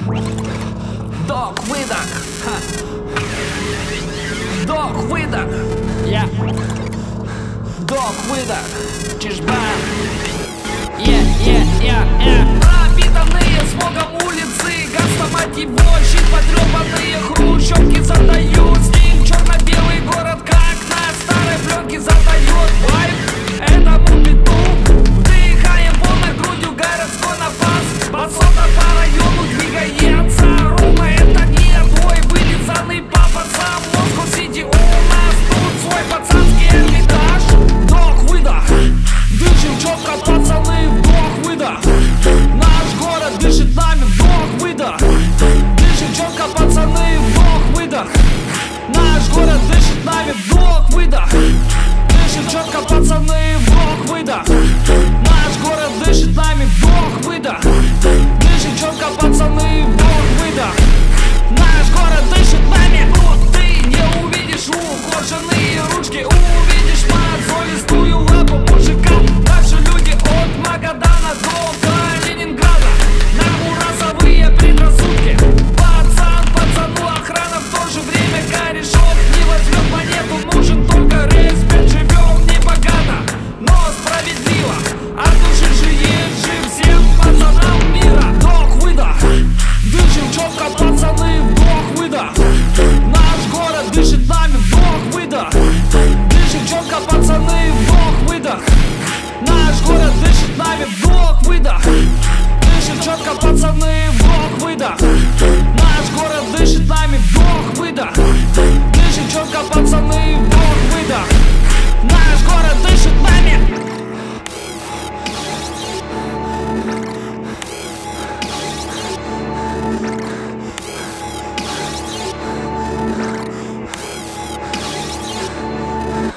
Вдох-выдох. Вдох-выдох. Я. Вдох-выдох. Чешбан. Пропитанные смогом улицы, гастомативольщик, потрепанные хрущевки задают стиль. Черно-белый город, как на старой пленке, задает вайб этому биту. Вдыхаем полной грудью городской напас. Басота по району двигается ровно. Это не твой вылизанный папа, сам Москва-Сити. У нас тут свой пацанский эрмитаж. Вдох-выдох. Дышим четко, пацаны, вдох-выдох. Наш город дышит нами, вдох-выдох. Дышим четко, пацаны, вдох-выдох. Наш город дышит нами, вдох-выдох. Дышим четко, пацаны, вдох-выдох. Наш город дышит нами, вдох-выдох. Дышим четко, пацаны, вдох-выдох. Наш город дышит нами. Тут ты не увидишь ухоженные ручки, увидишь мозолистую лапу мужика. Наши люди от Магадана до Калининграда. Нахуй расовые предрассудки. Пацан, пацану охрана, в то же время корешок не возьмет монету, нужен только респект. Живем небогато, но справедливо. От души же есть жив всем пацанам мира. Вдох-выдох. Дышим четко, пацаны, вдох-выдох. Наш город дышит нами, вдох-выдох. Дышим четко, пацаны, вдох-выдох. Наш город дышит нами, вдох-выдох. Дышим четко, пацаны, вдох-выдох.